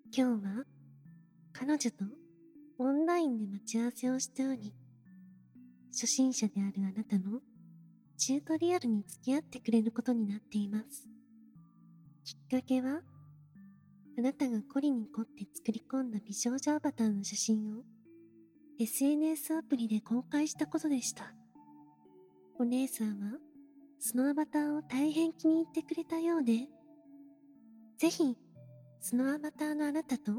今日は彼女とオンラインで待ち合わせをしており、初心者であるあなたのチュートリアルに付き合ってくれることになっています。きっかけは、あなたが凝りに凝って作り込んだ美少女アバターの写真を SNS アプリで公開したことでした。お姉さんはそのアバターを大変気に入ってくれたようで、ぜひそのアバターのあなたと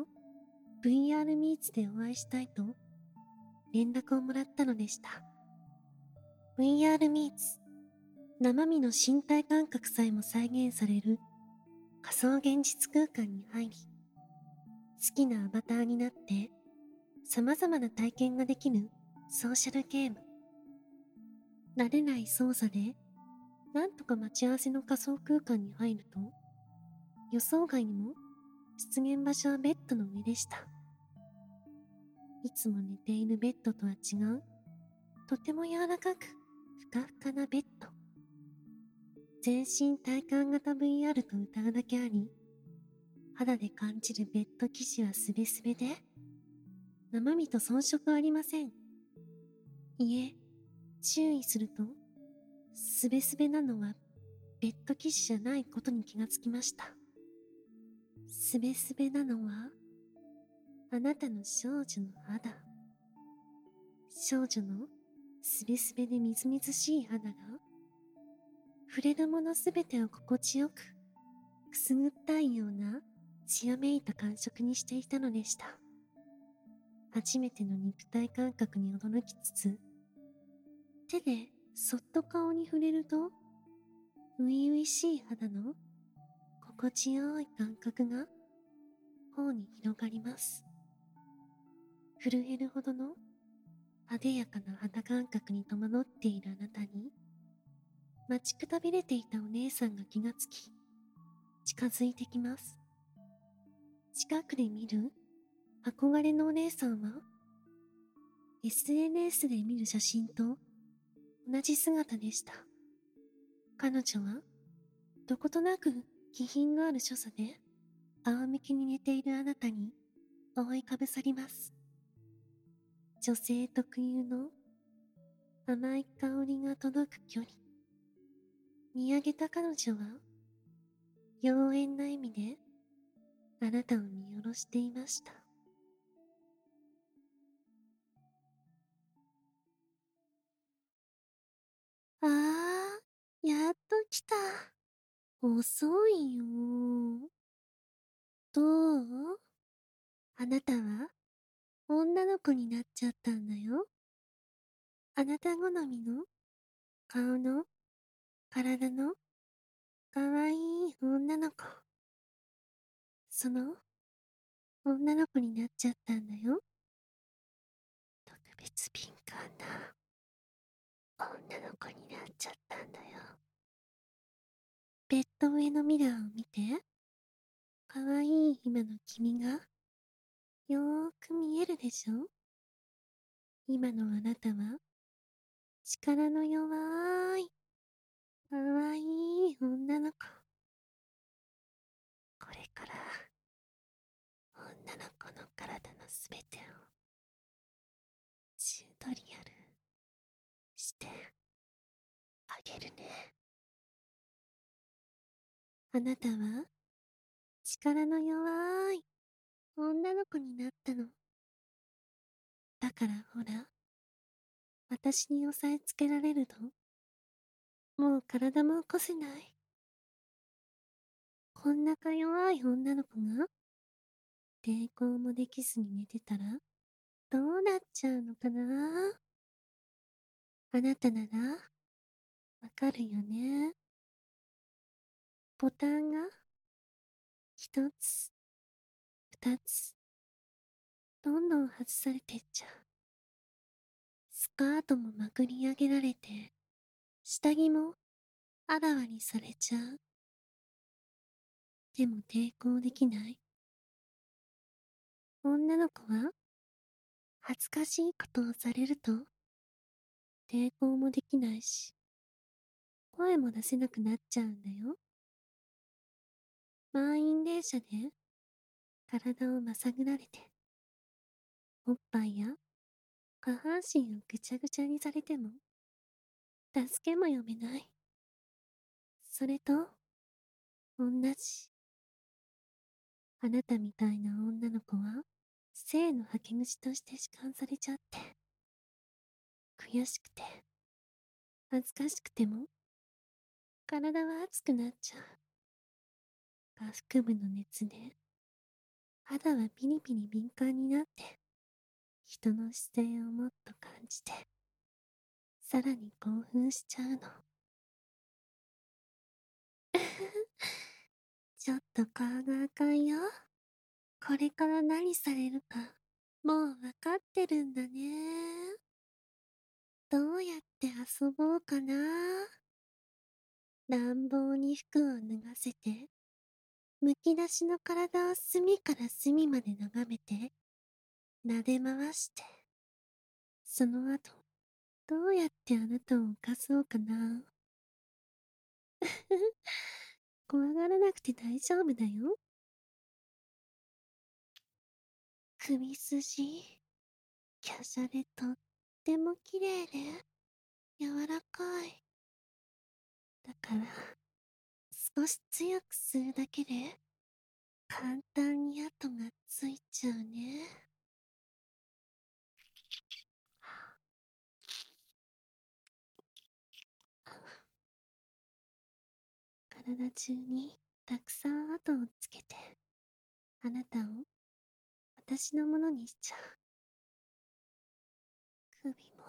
VR ミーツでお会いしたいと連絡をもらったのでした。VR ミーツ、生身の身体感覚さえも再現される仮想現実空間に入り、好きなアバターになって様々な体験ができるソーシャルゲーム。慣れない操作でなんとか待ち合わせの仮想空間に入ると、予想外にも出現場所はベッドの上でした。いつも寝ているベッドとは違う、とても柔らかくふかふかなベッド。全身体感型 VR と歌うだけあり、肌で感じるベッド生地はすべすべで、生身と遜色ありません。いえ、注意すると、すべすべなのはベッド生地じゃないことに気がつきました。すべすべなのは、あなたの少女の肌。少女のすべすべでみずみずしい肌が、触れるものすべてを心地よく、くすぐったいような、艶めいた感触にしていたのでした。初めての肉体感覚に驚きつつ、手でそっと顔に触れると、初々しい肌の心地よい感覚が頬に広がります。震えるほどのあでやかな肌感覚に戸惑っているあなたに、待ちくたびれていたお姉さんが気がつき、近づいてきます。近くで見る憧れのお姉さんは、SNS で見る写真と同じ姿でした。彼女は、どことなく気品のある所作で、仰向けに寝ているあなたに覆いかぶさります。女性特有の甘い香りが届く距離。見上げた彼女は、妖艶な笑みで、あなたを見下ろしていました。ああ、やっと来た。遅いよ。どう？あなたは女の子になっちゃったんだよ。あなた好みの顔の体のかわいい女の子。その女の子になっちゃったんだよ。特別敏感な女の子になっちゃったんだよ。ベッド上のミラーを見て。かわいい今の君がよーく見えるでしょ。今のあなたは力の弱いかわいい女の子。これから女の子の体のすべてをチュートリアルしてあげるね。あなたは力の弱い女の子になったの。だからほら、私に押さえつけられると、もう体も起こせない。こんなか弱い女の子が抵抗もできずに寝てたらどうなっちゃうのかな。あなたならわかるよね。ボタンが一つ、二つ、どんどん外されてっちゃう。スカートもまくり上げられて、下着もあらわにされちゃう。でも抵抗できない。女の子は恥ずかしいことをされると抵抗もできないし、声も出せなくなっちゃうんだよ。満員電車で体をまさぐられて、おっぱいや下半身をぐちゃぐちゃにされても、助けも読めない。それと、同じ。あなたみたいな女の子は、性の吐き口として弛緩されちゃって、悔しくて、恥ずかしくても、体は熱くなっちゃう。下腹部の熱で、肌はピリピリ敏感になって、人の視線をもっと感じて、さらに興奮しちゃうの。ちょっと顔が赤いよ。これから何されるか、もうわかってるんだね。どうやって遊ぼうかな。乱暴に服を脱がせて、むき出しの体を隅から隅まで眺めて、撫で回して、その後、どうやってあなたを浮かそうかな。怖がらなくて大丈夫だよ。首筋、華奢でとっても綺麗で、柔らかい。だから、少し強くするだけで、簡単に跡がついちゃうね。体中にたくさん跡をつけて、あなたを私のものにしちゃう。首も、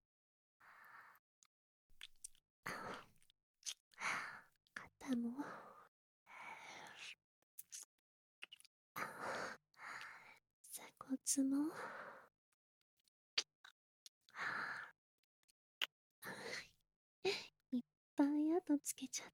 肩も、鎖骨も、いっぱい跡つけちゃった。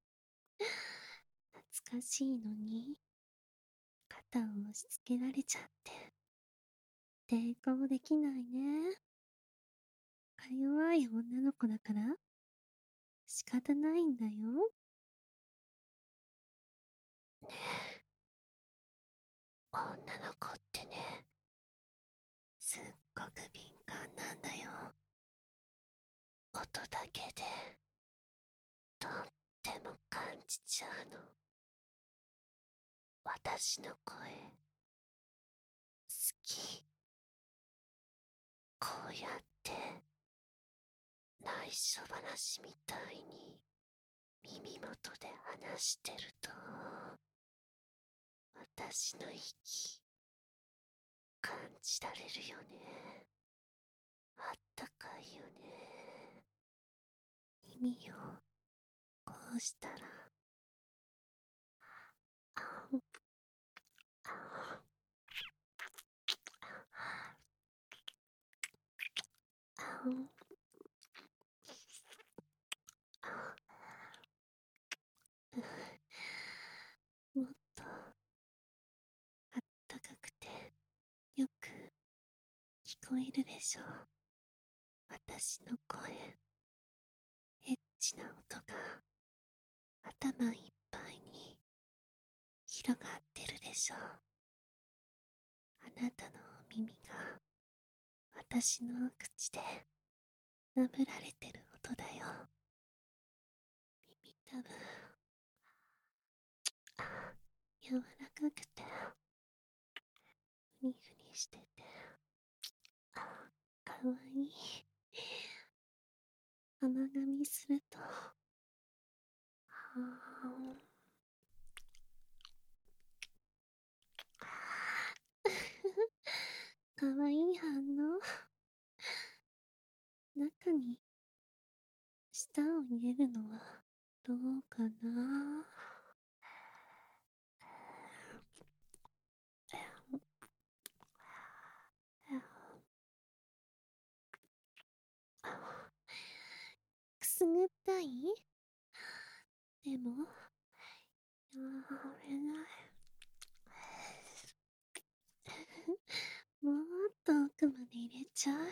懐かしいのに、肩を押し付けられちゃって、抵抗できないね。か弱い女の子だから、仕方ないんだよ。ねえ、女の子ってね、すっごく敏感なんだよ。音だけで、とっても感じちゃうの。私の声、好き。こうやって、内緒話みたいに、耳元で話してると、私の息、感じられるよね。あったかいよね。耳を、こうしたら、あん、あん、あん、もっと、あったかくて、よく、聞こえるでしょ。私の声、エッチな音が、頭いっぱいに、広がってるでしょ。あなたのお耳が、私の口で、舐められてる音だよ。耳たぶ、柔らかくて、ふにふにしてて、かわいい。甘噛みすると、かわいい反応。中に、舌を入れるのは、どうかな。くすぐったい？でも、やれない。もっと奥まで入れちゃう。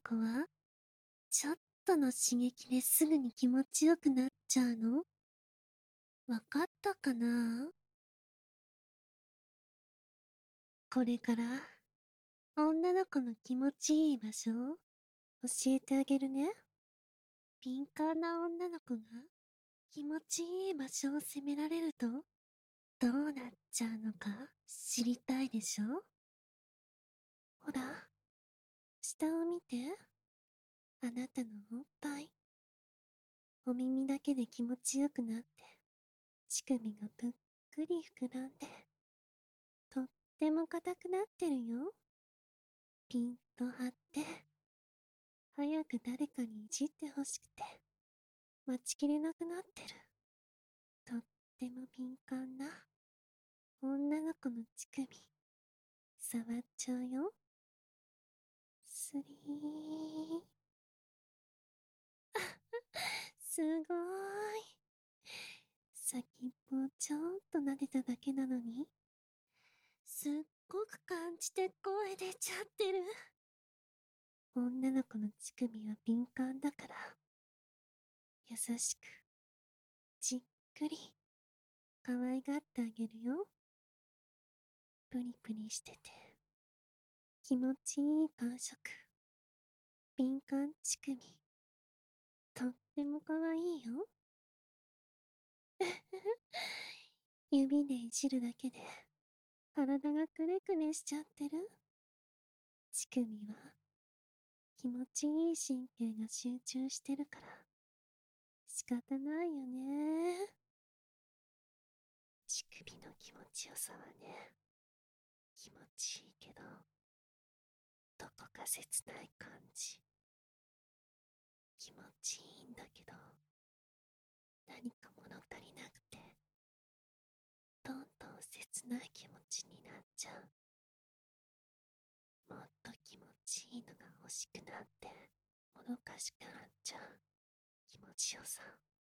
子はちょっとの刺激ですぐに気持ちよくなっちゃうの？わかったかな？これから女の子の気持ちいい場所を教えてあげるね。敏感な女の子が気持ちいい場所を責められるとどうなっちゃうのか知りたいでしょ？ほら、下を見て。あなたのおっぱい。お耳だけで気持ちよくなって、乳首がぷっくり膨らんで、とっても硬くなってるよ。ピンと張って、早く誰かにいじってほしくて、待ちきれなくなってる。とっても敏感な女の子の乳首、触っちゃうよ。スリー。すごーい。先っぽをちょっと撫でただけなのに、すっごく感じて声出ちゃってる。女の子の乳首は敏感だから、優しく、じっくり、可愛がってあげるよ。プリプリしてて、気持ちいい感触。敏感乳首。とっても可愛いよ。指でいじるだけで、体がくねくねしちゃってる。乳首は、気持ちいい神経が集中してるから、仕方ないよね。乳首の気持ちよさはね、気持ちいいけど、どこか切ない感じ。気持ちいいんだけど、何か物足りなくて、どんどん切ない気持ちになっちゃう。もっと気持ちいいのが欲しくなって、もどかしくなっちゃう気持ちよさ。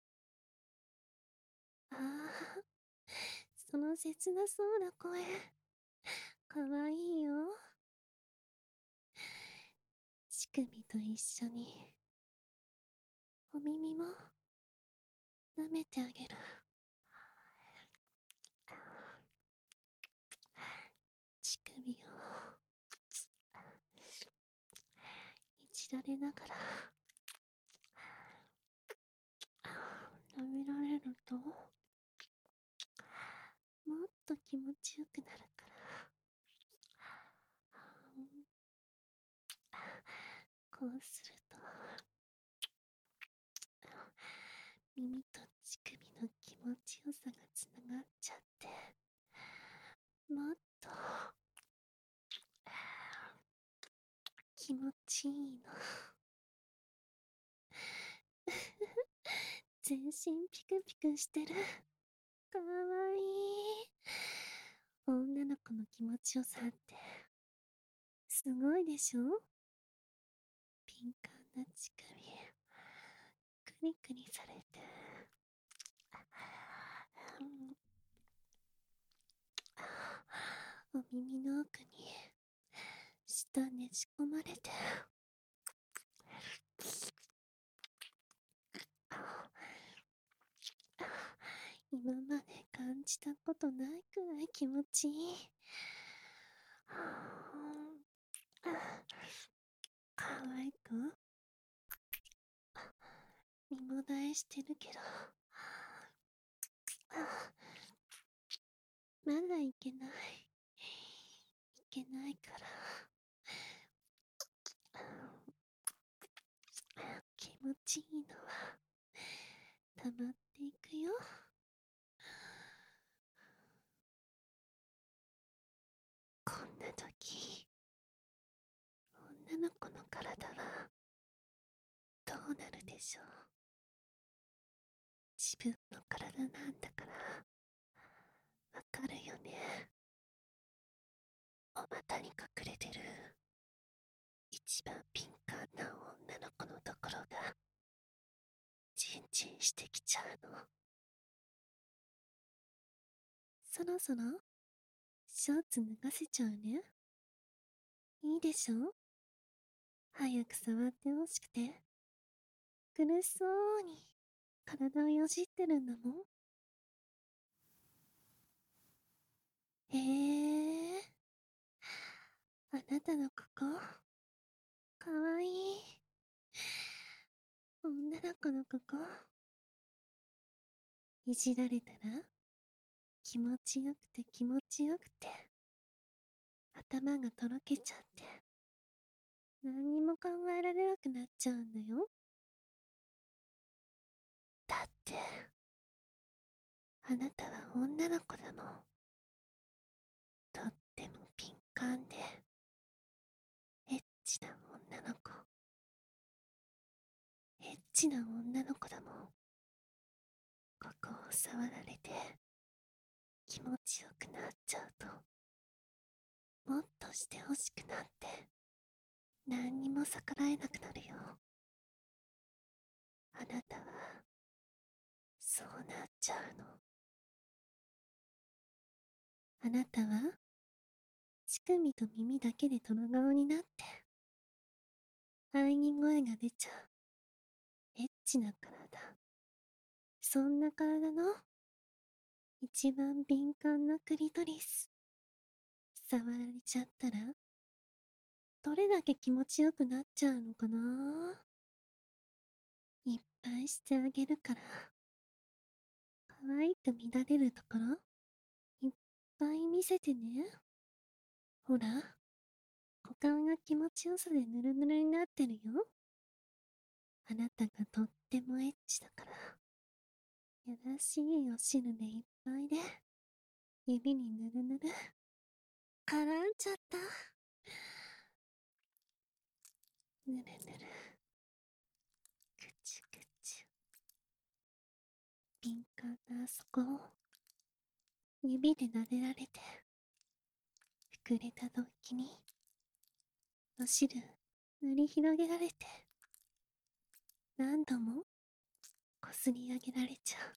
ああ、その切なそうな声、かわいいよ。乳首と一緒に、お耳も舐めてあげる。乳首をいじられながら舐められると、もっと気持ちよくなるから。こうすると、耳と乳首の気持ちよさがつながっちゃって、もっと気持ちいいの。全身ピクピクしてる。かわいい。女の子の気持ちよさってすごいでしょ？敏感な乳首、クリクリされて、お耳の奥に舌ねじ込まれて、今まで感じたことないくらい気持ちいい。可愛く身もだえしてるけど、まだいけない。いけないから。気持ちいいのは溜まっていくよ。こんな時、女の子の体はどうなるでしょう。自分の体なんだからわかるよね。お股に隠れてる一番敏感な女の子のところがチンチンしてきちゃうの。そろそろショーツ脱がせちゃうね。いいでしょ？ 早く触ってほしくて、苦しそうに体をよじってるんだもん。へえ、あなたのここ、かわいい。女の子のここ、いじられたら気持ちよくて気持ちよくて、頭がとろけちゃって、何にも考えられなくなっちゃうんだよ。だって、あなたは女の子だもん。とっても敏感で、エッチな女の子。エッチな女の子だもん。ここを触られて、気持ちよくなっちゃうと、もっとしてほしくなって、何にも逆らえなくなるよ。あなたは、そうなっちゃうの。あなたは、乳首と耳だけで虎顔になって、喘ぎ声が出ちゃう。エッチな体。そんな体の、一番敏感なクリトリス。触られちゃったら、どれだけ気持ちよくなっちゃうのかな。いっぱいしてあげるから、可愛く乱れるところ、いっぱい見せてね。ほら、股間が気持ちよさでヌルヌルになってるよ。あなたがとってもエッチだから。やらしいお汁でいっぱいで、指にぬるぬる。絡んじゃった。ぬるぬる。くちゅくちゅ。敏感なあそこを、指で撫でられて、膨れた動機に、お汁、塗り広げられて、何度も、こすり上げられちゃう。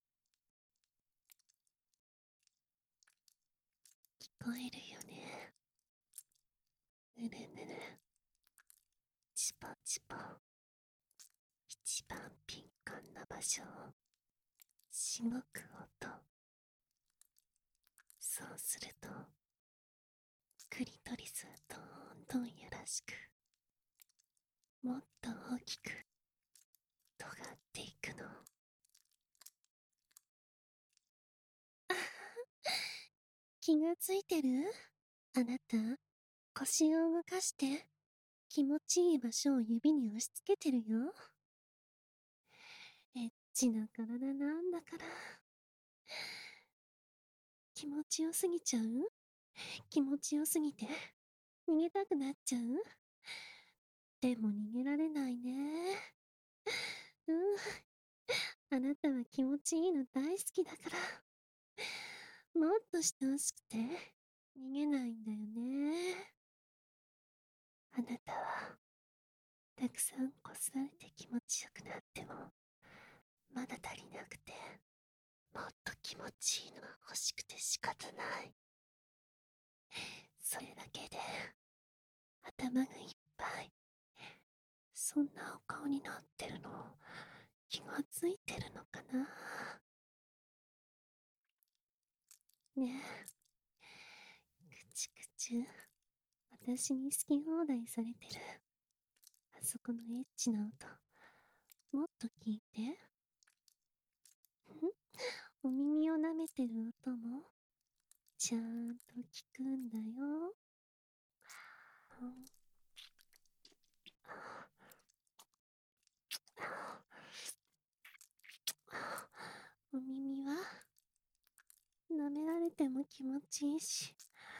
聞こえるよね。ぬるぬる。チポチポ。一番敏感な場所を、しごく音。そうすると、クリトリスはどんどんやらしく、もっと大きく、尖っていくの。気がついてる？あなた、腰を動かして、気持ちいい場所を指に押し付けてるよ。エッチな体なんだから。気持ちよすぎちゃう？気持ちよすぎて、逃げたくなっちゃう？でも逃げられないね。うん。あなたは気持ちいいの大好きだから。もっとしてほしくて、逃げないんだよね。あなたは、たくさんこすられて気持ちよくなっても、まだ足りなくて、もっと気持ちいいのが欲しくて仕方ない。それだけで、頭がいっぱい。そんなお顔になってるの、気がついてるのかな。ねえ、くちくちゅ、私に好き放題されてる。あそこのエッチな音、もっと聞いて。ん？お耳を舐めてる音も、ちゃんと聞くんだよ。うん、お耳は、舐められても気持ちいいし、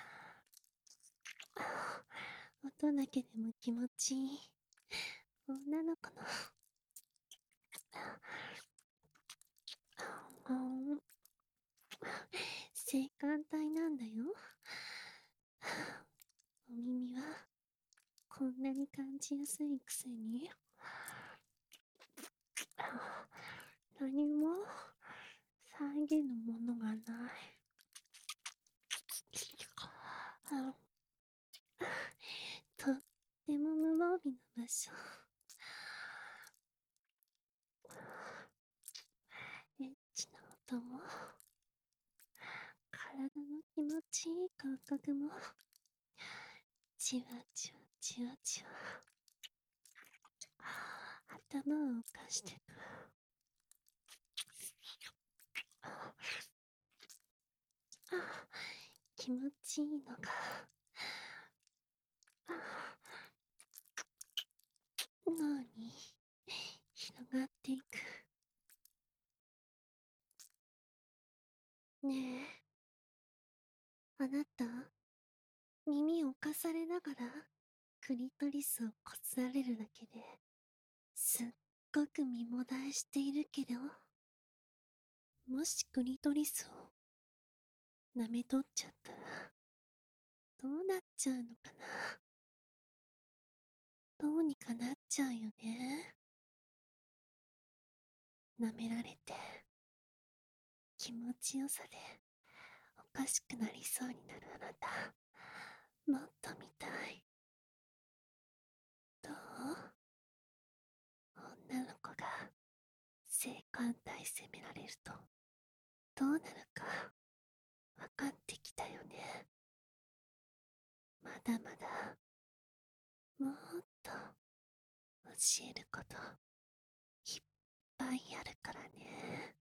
音だけでも気持ちいい。女の子の、うん、性感帯なんだよ。お耳は、こんなに感じやすいくせに、何も遮るものがない。とっても無防備な場所。エッチな音も、体の気持ちいい感覚も、じわじわじわじわ、頭を動かしてく。気持ちいいのが、脳に広がっていく。ねえ、あなた、耳を侵されながらクリトリスをこすられるだけですっごく身もだえしているけど、もしクリトリスを舐め取っちゃったらどうなっちゃうのかな。どうにかなっちゃうよね。舐められて気持ちよさでおかしくなりそうになるあなた、もっと見たい。どう？女の子が性感帯責められるとどうなるか分かってきたよね。まだまだもっと教えることいっぱいあるからね。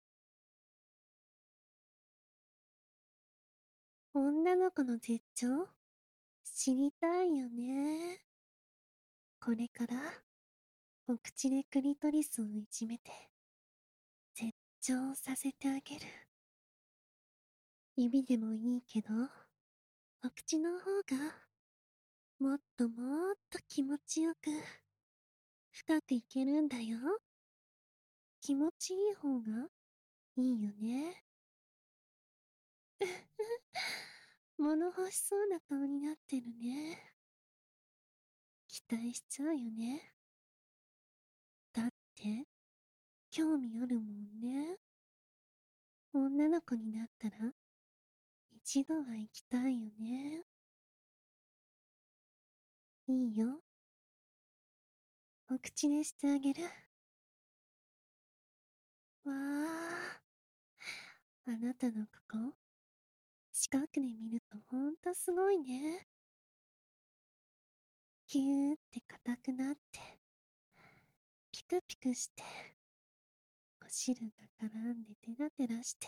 女の子の絶頂知りたいよね。これからお口でクリトリスをいじめて絶頂させてあげる。指でもいいけどお口の方がもっともっと気持ちよく深くいけるんだよ。気持ちいい方がいいよね。物欲しそうな顔になってるね。期待しちゃうよね。だって興味あるもんね。女の子になったら一度は行きたいよね。いいよ。お口でしてあげる。わあ、あなたのここ近くで見るとほんとすごいね。キューって硬くなってピクピクしてお汁が絡んでテラテラして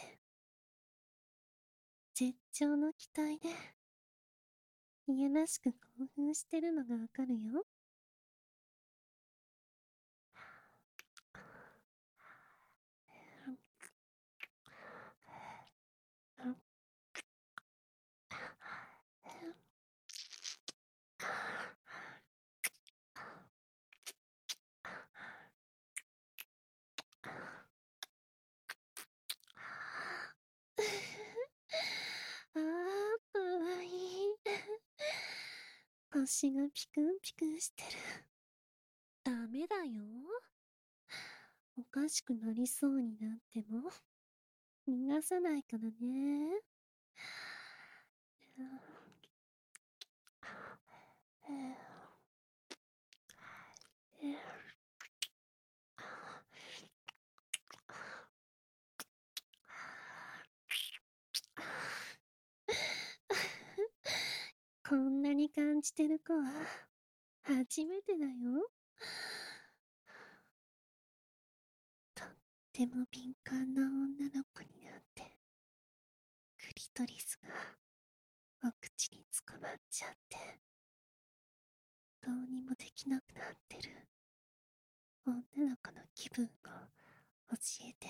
絶頂の期待でいやらしく興奮してるのがわかるよ。あー、かわいい。腰がピクンピクンしてる。ダメだよ。おかしくなりそうになっても逃がさないからね。こんなに感じてる子は初めてだよ。とっても敏感な女の子になってクリトリスがお口に捕まっちゃってどうにもできなくなってる女の子の気分を教えて。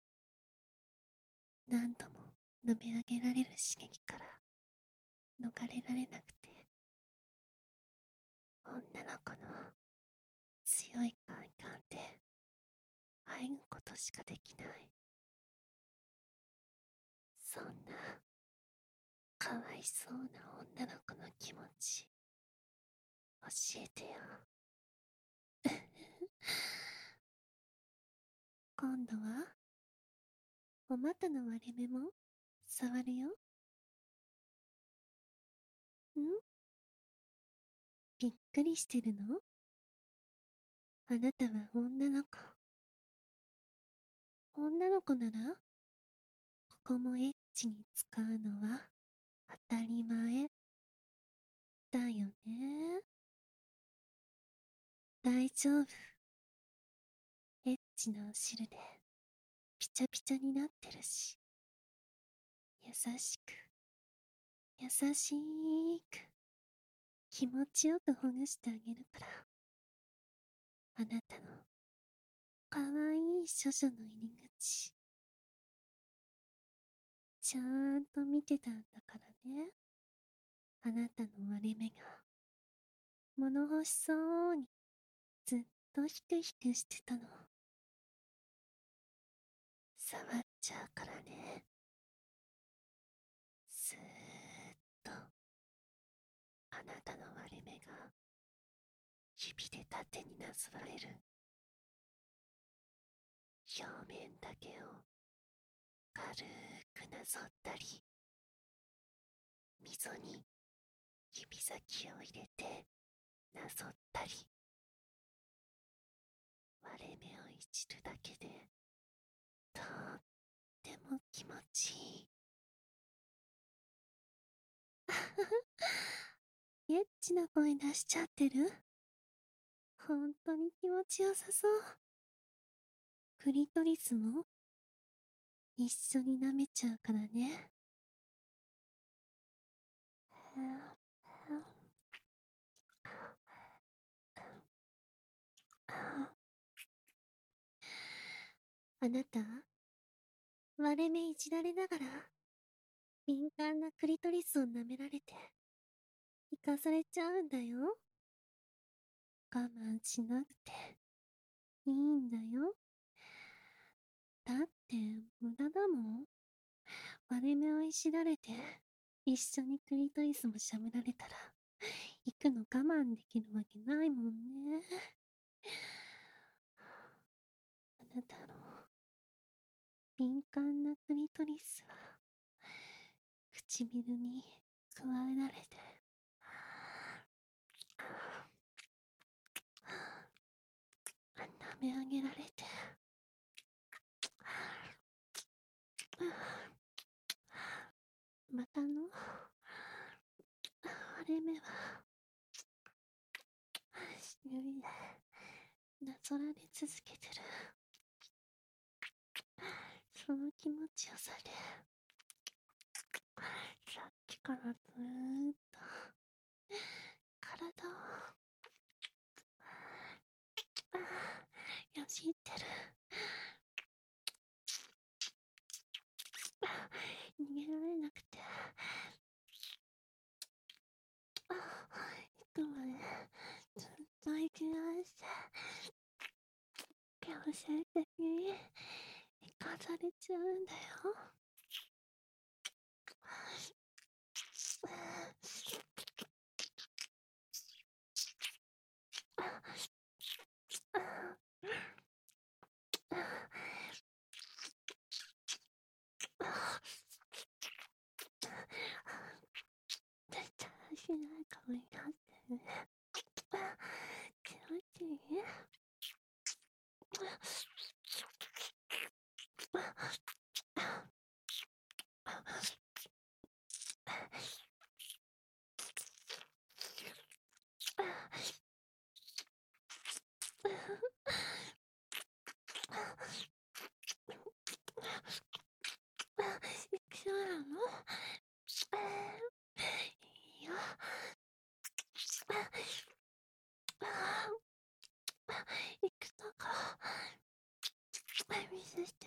何度も飲み上げられる刺激から逃れられなくて女の子の強い快感であえぐことしかできない。そんなかわいそうな女の子の気持ち教えてよ。今度はお股の割れ目も触るよ。ん？ びっくりしてるの？あなたは女の子。女の子なら、ここもエッチに使うのは当たり前だよね。大丈夫。エッチなお汁でピチャピチャになってるし、優しく、優しく、気持ちよくほぐしてあげるから。あなたのかわいい処女の入り口、ちゃんと見てたんだからね。あなたの割れ目が物欲しそうにずっとヒクヒクしてたの。触っちゃうからね。スーッとあなたの割れ目が指で縦になぞられる。表面だけを軽くなぞったり、溝に指先を入れてなぞったり、割れ目をいじるだけでとっても気持ちいい。エッチな声出しちゃってる？本当に気持ちよさそう。クリトリスも一緒に舐めちゃうからね。あなた、割れ目いじられながら、敏感なクリトリスを舐められて、生かされちゃうんだよ。我慢しなくていいんだよ。だって無駄だもん。割れ目をいじられて、一緒にクリトリスもしゃぶられたら、行くの我慢できるわけないもんね。あなたの敏感なクリトリスは、唇に加えられて、舐め上げられて、またの割れ目は指でなぞられ続けてる。その気持ちよさで、さっきからずーっと体をよじってる。逃げられなくて、行くまでずっと息がして、強制的に行かされちゃうんだよ。絶対しない顔になってる。気持ちいい？そうなの？いいよ。行くとこ見せて。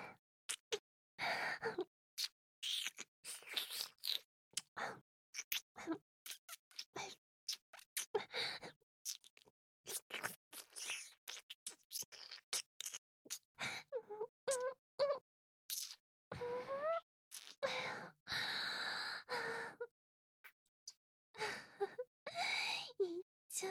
行っちゃった。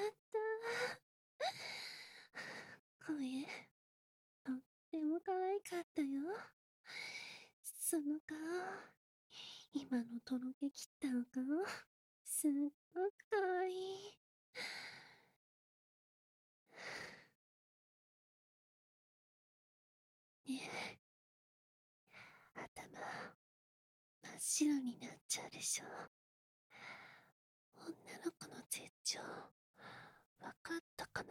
声、とっても可愛かったよ。その顔、今のとろけきったお顔、すっごく可愛い。 ねえ、頭、真っ白になっちゃうでしょ。女の子の絶頂、わかったかな？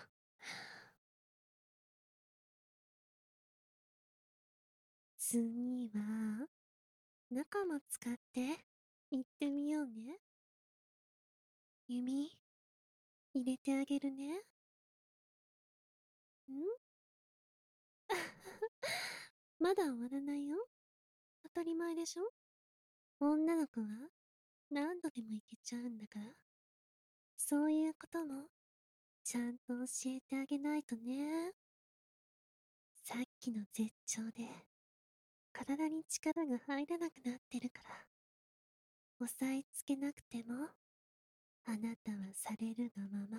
次は、中も使って、行ってみようね。弓、入れてあげるね。まだ終わらないよ。当たり前でしょ？女の子は何度でもいけちゃうんだから。そういうことも、ちゃんと教えてあげないとね。さっきの絶頂で、体に力が入らなくなってるから、押さえつけなくても、あなたはされるがまま。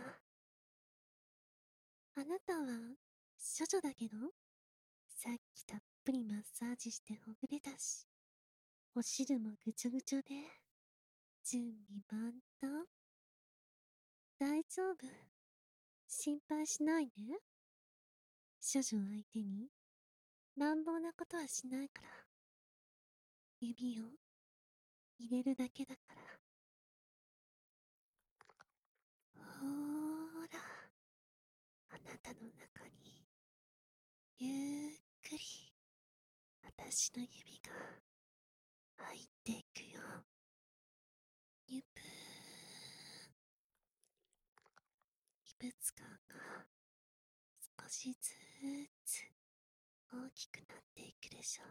あなたは、処女だけど、さっきたっぷりマッサージしてほぐれたし、お汁もぐちょぐちょで、準備万端。大丈夫。心配しないで。処女相手に乱暴なことはしないから。指を入れるだけだから。ほーら、あなたの中に、ゆっくり、私の指が入っていくよ。ゆぷー。異物感が少しずつ大きくなっていくでしょう。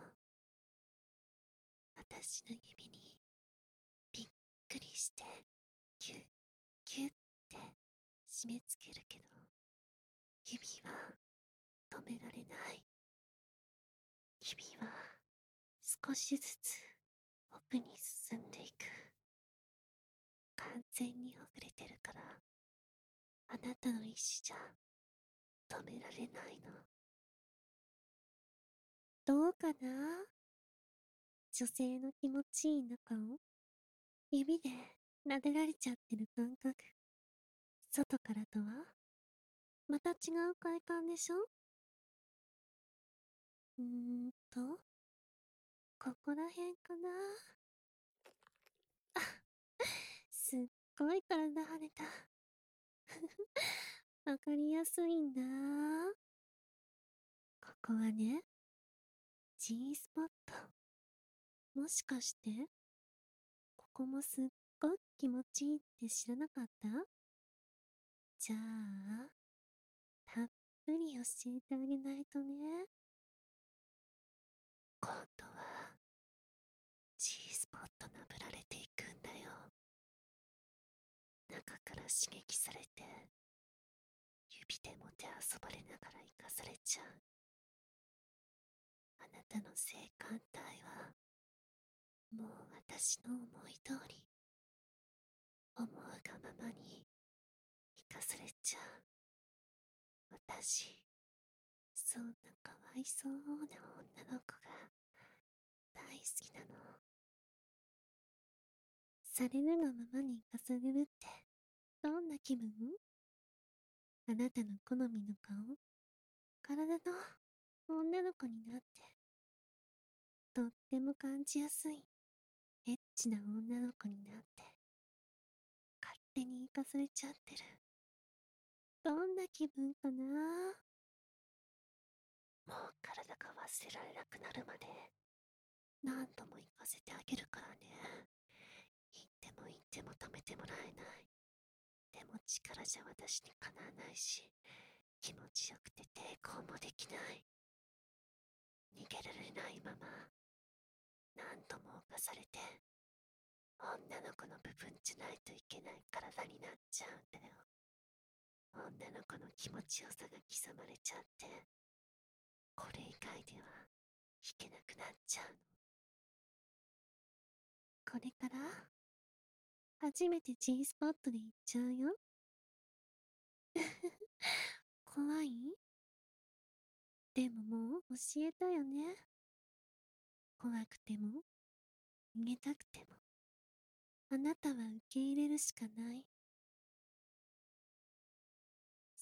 私の指にびっくりしてキュッキュッって締め付けるけど、指は止められない。指は少しずつ奥に進んでいく。完全にほぐれてるから、あなたの意志じゃ止められないの。どうかな？女性の気持ちいい中を指で撫でられちゃってる感覚。外からとはまた違う快感でしょ？ここら辺かな？あ、すっごい体跳ねた。わかりやすいんだ。ここはね、G スポット。もしかして、ここもすっごく気持ちいいって知らなかった？じゃあ、たっぷり教えてあげないとね。今度は、G スポットなぶられていくんだよ。中から刺激されて、指でもて遊ばれながら生かされちゃう。あなたの性感帯は、もう私の思い通り、思うがままに生かされちゃう。私、そんなかわいそうな女の子が大好きなの。されるがままに生かされるってどんな気分？あなたの好みの顔、体の女の子になって、とっても感じやすいエッチな女の子になって、勝手に生かされちゃってる。どんな気分かな？もう体が忘れられなくなるまで何度も行かせてあげるからね。行っても行っても止めてもらえない。でも力じゃ私にかなわないし、気持ちよくて抵抗もできない。逃げられないまま何度も侵されて、女の子の部分じゃないといけない体になっちゃうんだよ。女の子の気持ちよさが刻まれちゃって、これ以外では弾けなくなっちゃうの。これから初めて G スポットで行っちゃうよ。怖い？でももう教えたよね。怖くても逃げたくても、あなたは受け入れるしかない。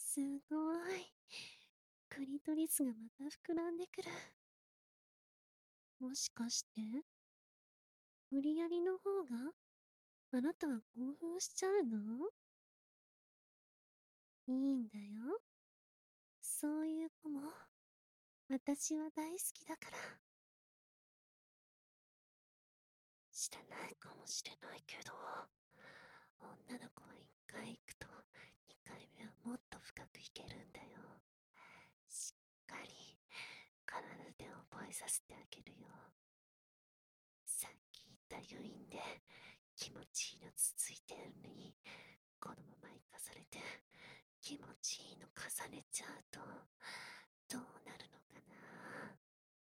すごい。クリトリスがまた膨らんでくる。もしかして、無理やりの方が、あなたは興奮しちゃうの？いいんだよ。そういう子も、私は大好きだから。知らないかもしれないけど、女の子は一回行くと、二回目はもっと深く行けるんだよ。しっかり、体で覚えさせてあげるよ。さっき言った余韻で、気持ちいいの続いてるのに、このまま行かされて、気持ちいいの重ねちゃうと、どうなるのかな。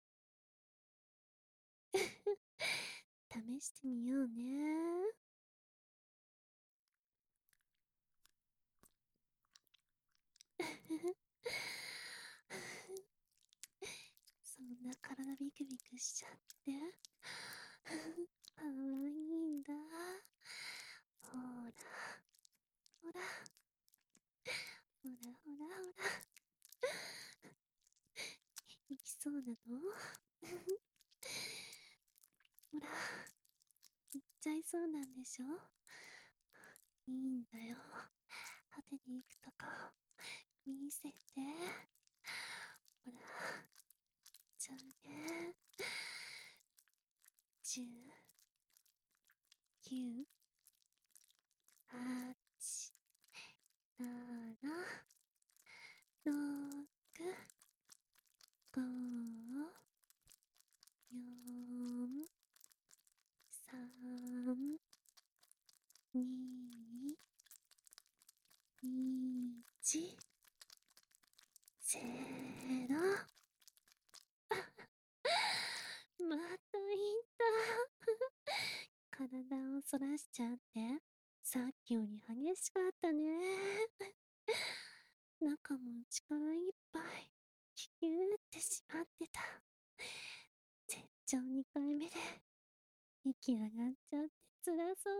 試してみようね。そんな体ビクビクしちゃって。かわいいんだ。ほら、ほら、ほらほらほら。行きそうなの？ほら、行っちゃいそうなんでしょ？いいんだよ。果てに行くとこ、見せて。ほら、じゃあね。10、9、8、7、6、5、4、3、2、1、0。またいた。体を反らしちゃって、さっきより激しかったね。中も力いっぱい、キューってしまってた。絶頂2回目で、息上がっちゃって辛そう。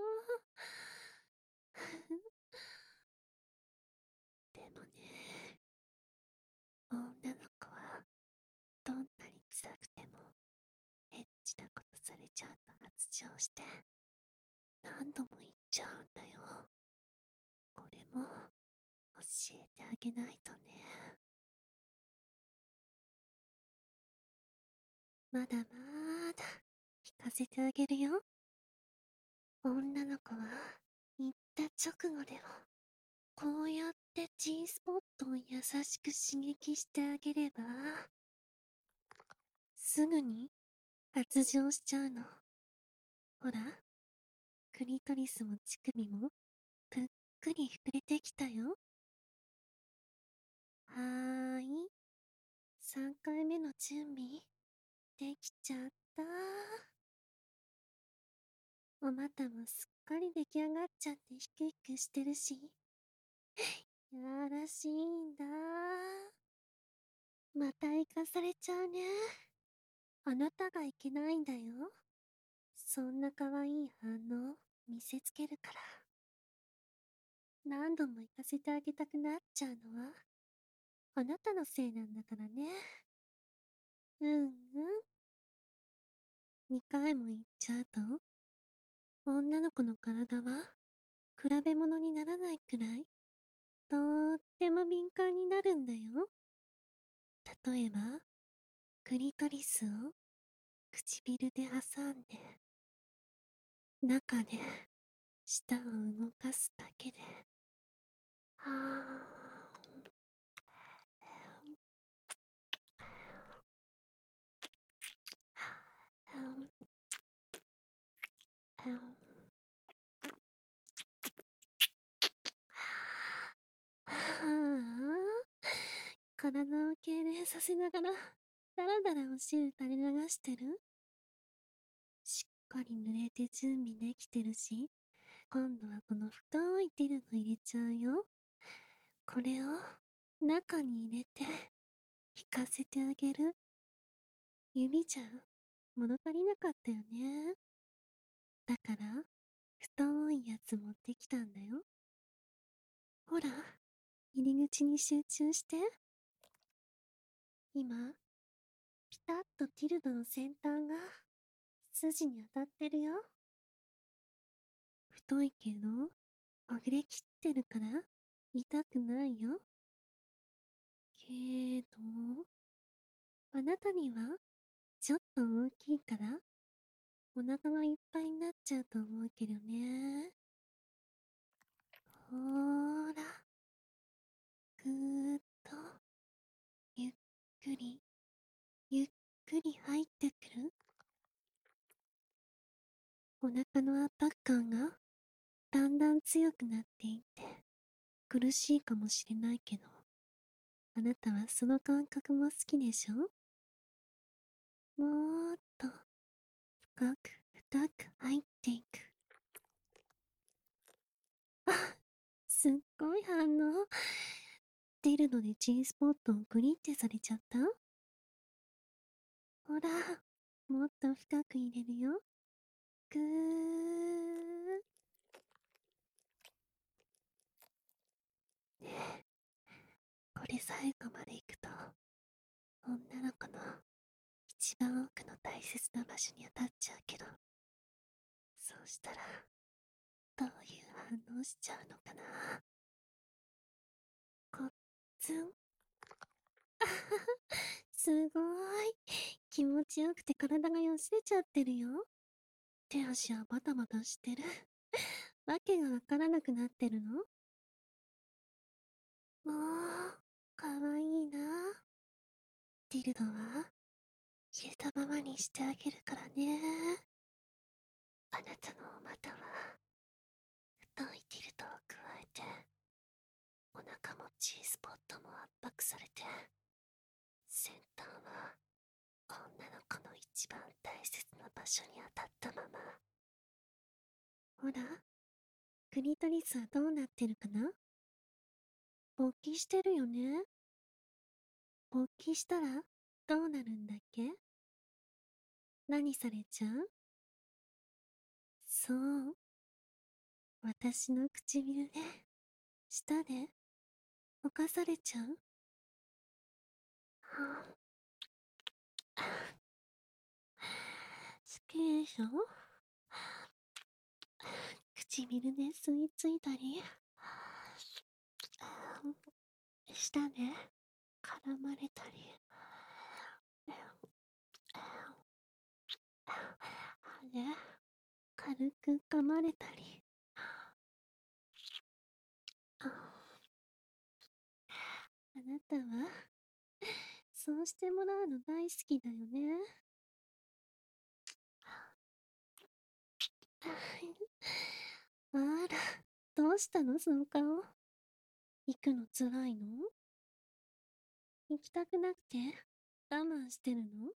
でもね、女の子は、どんなに辛くても、エッチなことされちゃうと発情して、何度も言っちゃうんだよ。これも、教えてあげないとね。まだまだ、聞かせてあげるよ。女の子は、言った直後でも、こうやって G スポットを優しく刺激してあげれば、すぐに発情しちゃうの。ほら、クリトリスも乳首も、ぷっくり膨れてきたよ。はーい。3回目の準備、できちゃった。お股もすっかり出来上がっちゃってヒクヒクしてるし。やらしいんだ。また行かされちゃうね。あなたがいけないんだよ。そんな可愛い反応見せつけるから。何度も行かせてあげたくなっちゃうのは、あなたのせいなんだからね。うんうん。2回も行っちゃうと、女の子の体は比べ物にならないくらい、とーっても敏感になるんだよ。例えば、クリトリスを唇で挟んで、中で舌を動かすだけで、はぁ、はぁ、体を痙攣させながら、だらだらお汁垂れ流してる？しっかり濡れて準備できてるし、今度はこの太いディルド入れちゃうよ。これを中に入れて、引かせてあげる。指じゃ物足りなかったよね。だから、太いやつ持ってきたんだよ。ほら、 入り口に集中して。今、ピタッとティルドの先端が筋に当たってるよ。太いけど、ほぐれきってるから痛くないよ。けど、あなたにはちょっと大きいからお腹がいっぱいになっちゃうと思うけどね。ほーら、ぐーっと、ゆっくり、ゆっくり入ってくる。お腹の圧迫感がだんだん強くなっていって苦しいかもしれないけど、あなたはその感覚も好きでしょ？もーっと深く深く入っていく。あ、すっごい反応。出るので G スポットをグリってされちゃった？ほら、もっと深く入れるよ。ぐー。ねえ、これ最後まで行くと、女の子の一番奥の大切な場所に当たっちゃうけど、そうしたら、どういう反応しちゃうのかな。こっつん。あはは、すごい。気持ちよくて体がよしれちゃってるよ。手足はバタバタしてる。わけがわからなくなってるの？もう、かわいいな。ディルドは、入れたままにしてあげるからね。あなたのお股は、太いディルドを加えて、お腹も G スポットも圧迫されて、先端は、女の子の一番大切な場所に当たったまま。ほら、クリトリスはどうなってるかな？勃起してるよね。勃起したらどうなるんだっけ？何されちゃう？そう。私の唇で、舌で、犯されちゃう？はあ、好きでしょ？唇で吸い付いたり、舌で絡まれたり、歯で軽く噛まれたり。あなたは、そうしてもらうの大好きだよね。あら、どうしたのその顔。行くのつらいの？行きたくなくて我慢してるの？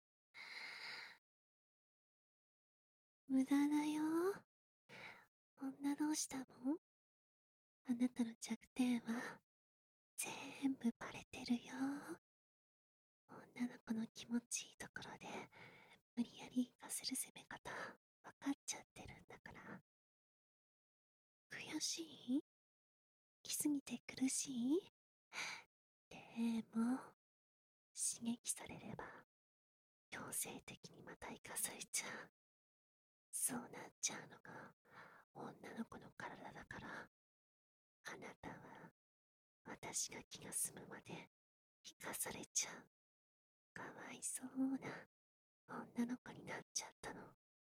無駄だよ。女同士だもん。あなたの弱点は全部バレてるよ。女の子の気持ちいいところで無理やり行かせる攻め方分かっちゃってるんだから。悔しい？来すぎて苦しい？でも、刺激されれば強制的にまた行かされちゃう。そうなっちゃうのが女の子の体だから。あなたは私が気が済むまで生かされちゃう。かわいそうな女の子になっちゃったの。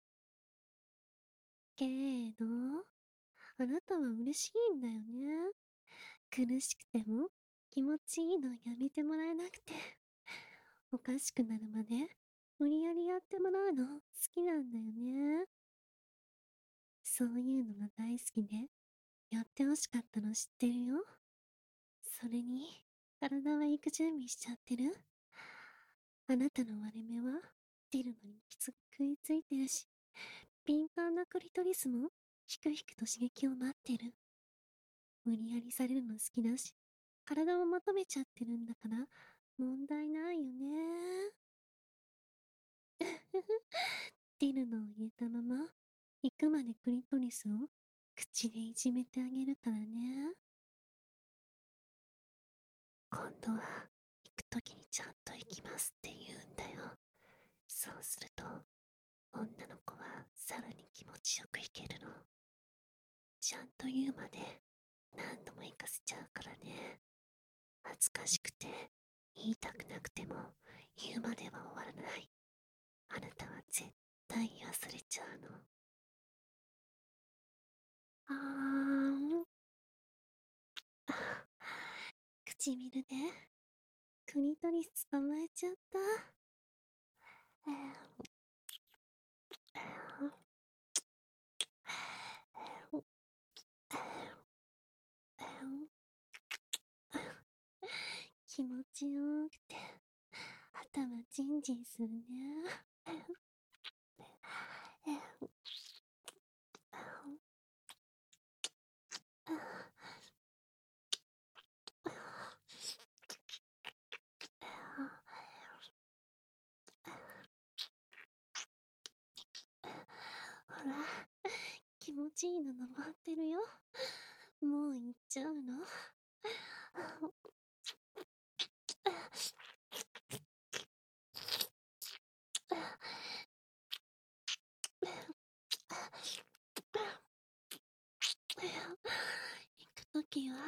けど、あなたは嬉しいんだよね。苦しくても気持ちいいのやめてもらえなくて、おかしくなるまで無理やりやってもらうの好きなんだよね。そういうのが大好きで、やってほしかったの知ってるよ。それに、体は行く準備しちゃってる。あなたの割れ目は、ディルノにきつく食いついてるし、敏感なクリトリスも、ひくひくと刺激を待ってる。無理やりされるの好きだし、体を求めちゃってるんだから、問題ないよね。ディルノを入れたまま、行くまでクリトリスを口でいじめてあげるからね。 今度は行くときにちゃんと行きますって言うんだよ。そうすると女の子はさらに気持ちよく行けるの。ちゃんと言うまで何度も行かせちゃうからね。恥ずかしくて言いたくなくても言うまでは終わらない。あなたは絶対忘れちゃうの。あーん。唇でクリトリス捕まえちゃった。気持ちよくて頭ジンジンするね。ほら、気持ちいいの登ってるよ。もう行っちゃうの。行くときは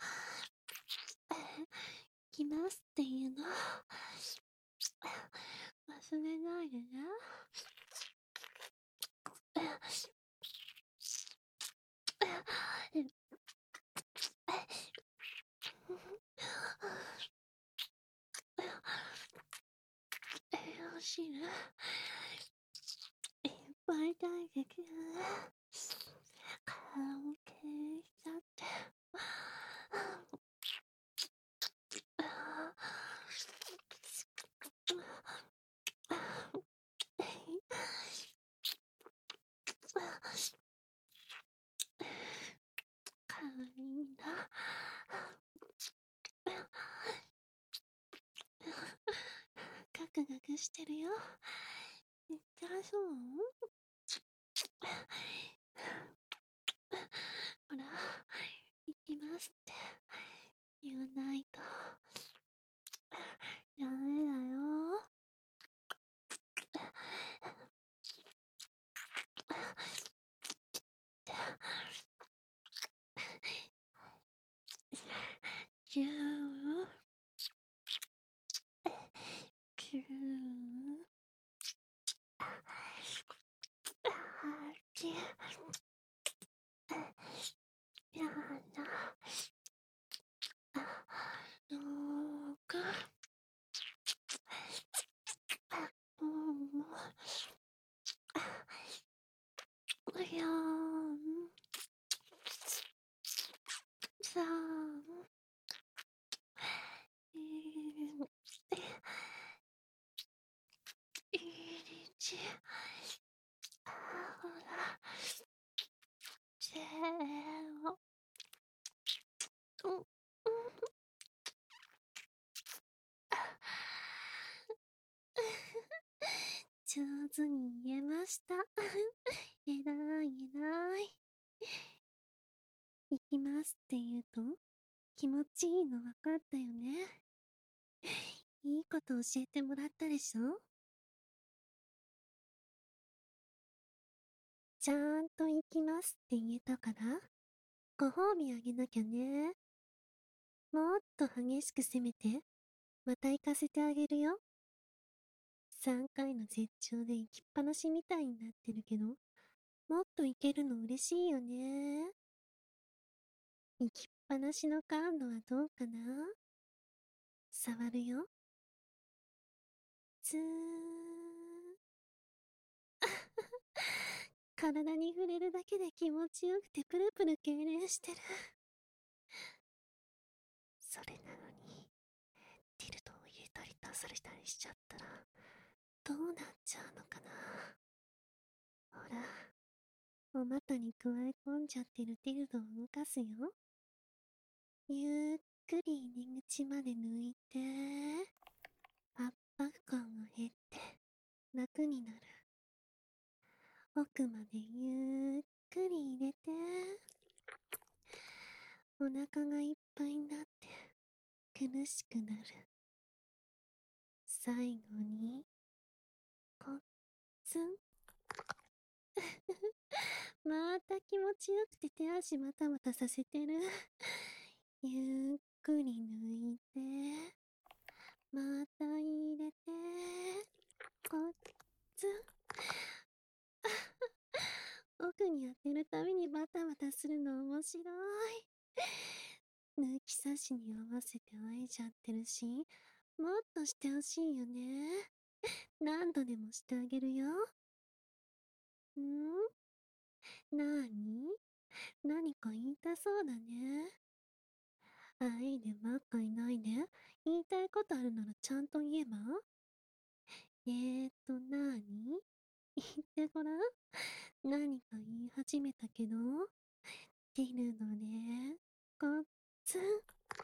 来ますっていうの忘れないでね。栄養汁いっぱい食べてくる。カラオケしちゃって。かわいいな。ガクガクしてるよ。大丈夫？ほら、行きますって言わないとダメだよ。キューキューキューやだ。どうかもう4、3、2、1、ほら、0。うん上手に言えました。えらいえらい。行きますって言うと気持ちいいの分かったよね。いいこと教えてもらったでしょ。ちゃんと行きますって言えたからご褒美あげなきゃね。もっと激しく攻めてまた行かせてあげるよ。3回の絶頂で行きっぱなしみたいになってるけどもっと行けるの嬉しいよね。行きっぱなしの感度はどうかな。触るよ。ずー体に触れるだけで気持ちよくてプルプル痙攣してる。それなのにティルトを入れたり出されたりしちゃったらどうなっちゃうのかな。ほら、お股に加え込んじゃってるティルトを動かすよ。ゆっくり入り口まで抜いて圧迫感が減って楽になる。奥までゆっくり入れてお腹がいっぱいになって苦しくなる。最後に、こっつん。また気持ちよくて手足バタバタさせてる。ゆっくり抜いて、また入れて、こっつん。奥に当てるたびにバタバタするの面白い。抜き差しに合わせて会えちゃってるし、もっとしてほしいよね。何度でもしてあげるよ。なーに何か言いたそうだね。あいでばっかいないで。言いたいことあるならちゃんと言えば。なーに言ってごらん。何か言い始めたけど。ティルドで、こっつん。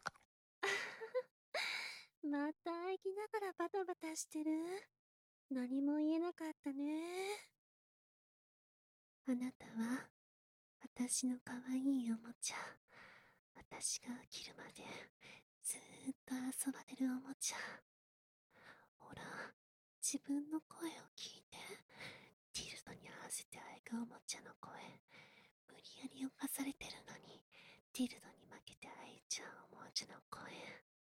また喘ぎながらバタバタしてる。何も言えなかったね。あなたは、私の可愛いおもちゃ。私が飽きるまで、ずーっと遊ばれるおもちゃ。ほら、自分の声を聞いて、ティルドに合わせてあえぐおもちゃの声。無理やり犯されてるのに、ティルドに負けてあえちゃうおもちゃの声。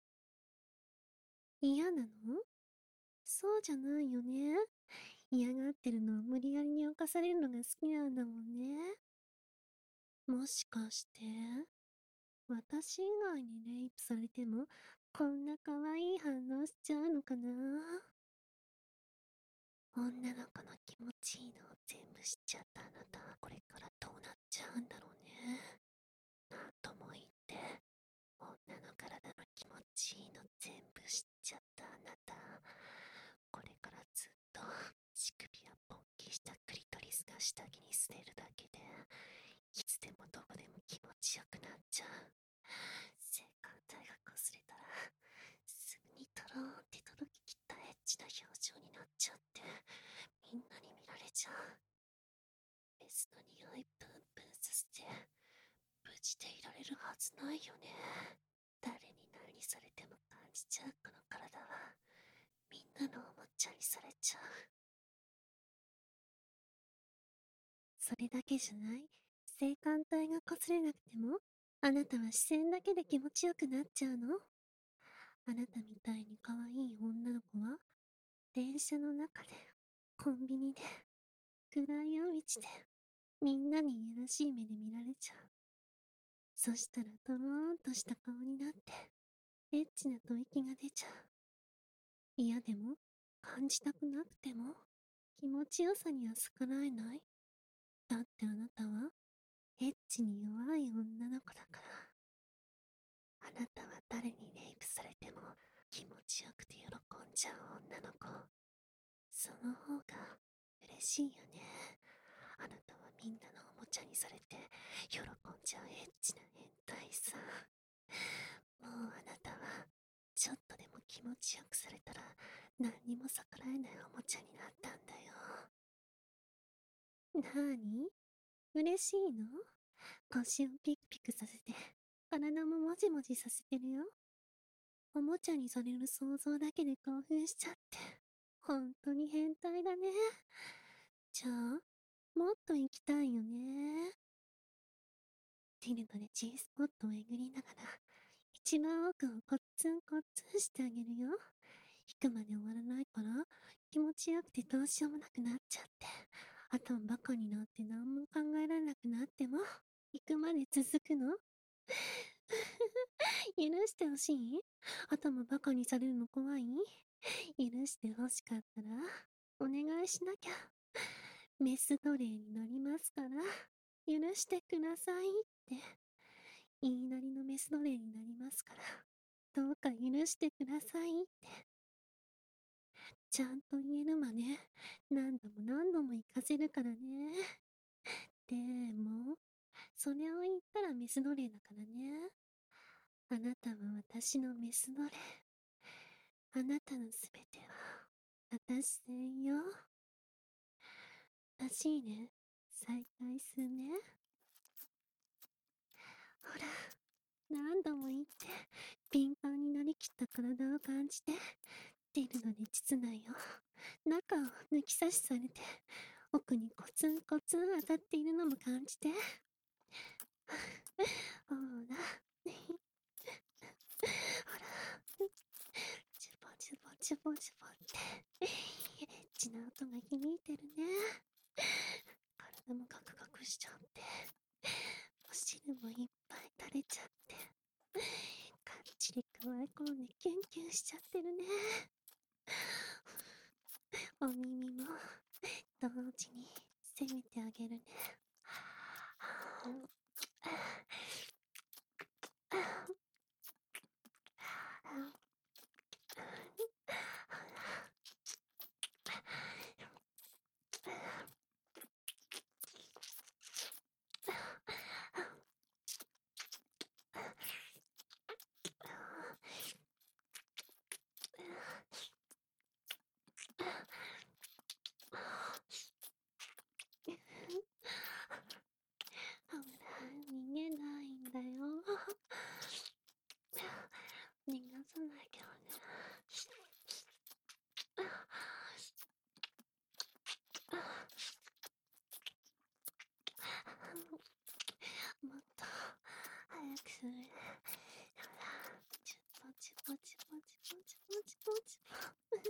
嫌なの？そうじゃないよね。嫌がってるのを無理やりに犯されるのが好きなんだもんね。もしかして、私以外にレイプされても、こんな可愛い反応しちゃうのかな？女の子の気持ちいいのを全部知っちゃったあなたはこれからどうなっちゃうんだろうね。なんとも言って、女の体の気持ちいいの全部知っちゃったあなた。これからずっと乳首やポッキしたクリトリスが下着に擦れるだけで、いつでもどこでも気持ちよくなっちゃう。性感帯が擦れたら、すぐにトローンって届ききったエッチな表情になっちゃって、みんなに見られちゃう。メスの匂いプンプンさせて、無事でいられるはずないよね。誰に何されても感じちゃうこの体は、みんなのおもちゃにされちゃう。それだけじゃない。性感帯が擦れなくても、あなたは視線だけで気持ちよくなっちゃうの？あなたみたいに可愛い女の子は、電車の中で、コンビニで、暗い夜道で、みんなにいやらしい目で見られちゃう。そしたらドローンとした顔になって、エッチな吐息が出ちゃう。嫌でも、感じたくなくても、気持ちよさには逆らえない。だってあなたは、エッチに弱い女の子だから。あなたは誰にレイプされても気持ちよくて喜んじゃう女の子。その方が嬉しいよね。あなたはみんなのおもちゃにされて喜んじゃうエッチな変態さ。もうあなたはちょっとでも気持ちよくされたら何にも逆らえないおもちゃになったんだよ。なーに？嬉しいの？腰をピクピクさせて体ももじもじさせてるよ。おもちゃにされる想像だけで興奮しちゃって。本当に変態だね。じゃあ、もっと行きたいよね。ティルドで G スポットをえぐりながら、一番奥をコッツンコッツンしてあげるよ。引くまで終わらないから、気持ちよくてどうしようもなくなっちゃって。頭バカになって何も考えられなくなっても、行くまで続くの？許してほしい？頭バカにされるの怖い？許してほしかったら、お願いしなきゃ。メス奴隷になりますから、許してくださいって。言いなりのメス奴隷になりますから、どうか許してくださいって。ちゃんと言えるまで、何度も何度も行かせるからね。でも、それを言ったらメス奴隷だからね。あなたは私のメス奴隷。あなたのすべては、私専用。らしいね。再開するね。ほら、 何度も言って、敏感になりきった体を感じて、出るので膣内を、中を抜き差しされて、奥にコツンコツン当たっているのも感じて。ほら、ほら、チュポチュポチュポチュポって、エッチな音が響いてるね。体もカクカクしちゃって、お汁もいっぱい垂れちゃって、かっちり加え込んでキュンキュンしちゃってるね。お耳も同時に攻めてあげるね。ほら、逃げないんだよ。逃がさないけどね。もっと早くするね。ほら、チュポチュポチュポチュポチュポチュポチュポ。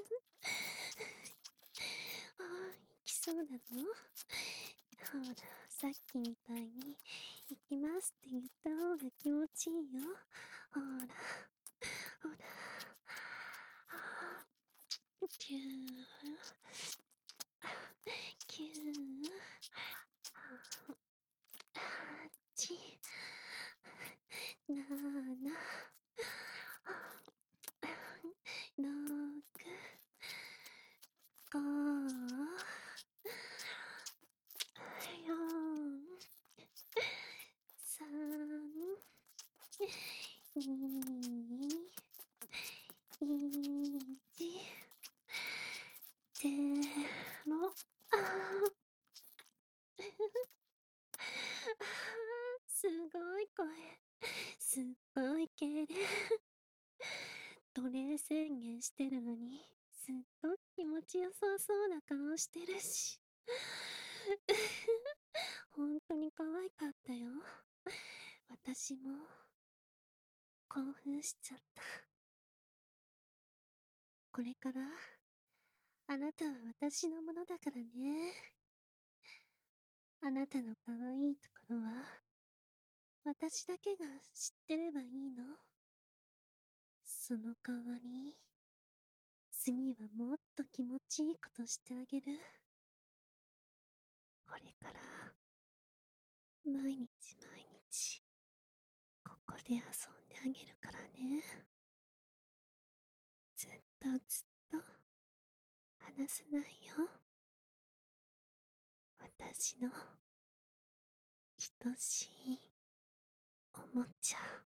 ああ、行きそうなの？ほら、さっきみたいに行きますって言った方が気持ちいいよ。ほら、ほら。キュー、キュー、あっち、なな、6、5、4、3、2、1、0。すごい声。すっごい敬礼。奴隷宣言してるのに、すっごい気持ちよさそうな顔してるし。本当に可愛かったよ。私も興奮しちゃった。これからあなたは私のものだからね。あなたの可愛いところは私だけが知ってればいいの。その代わり、次はもっと気持ちいいことしてあげる。これから毎日毎日ここで遊んであげるからね。ずっとずっと離さないよ。私の愛しいおもちゃ。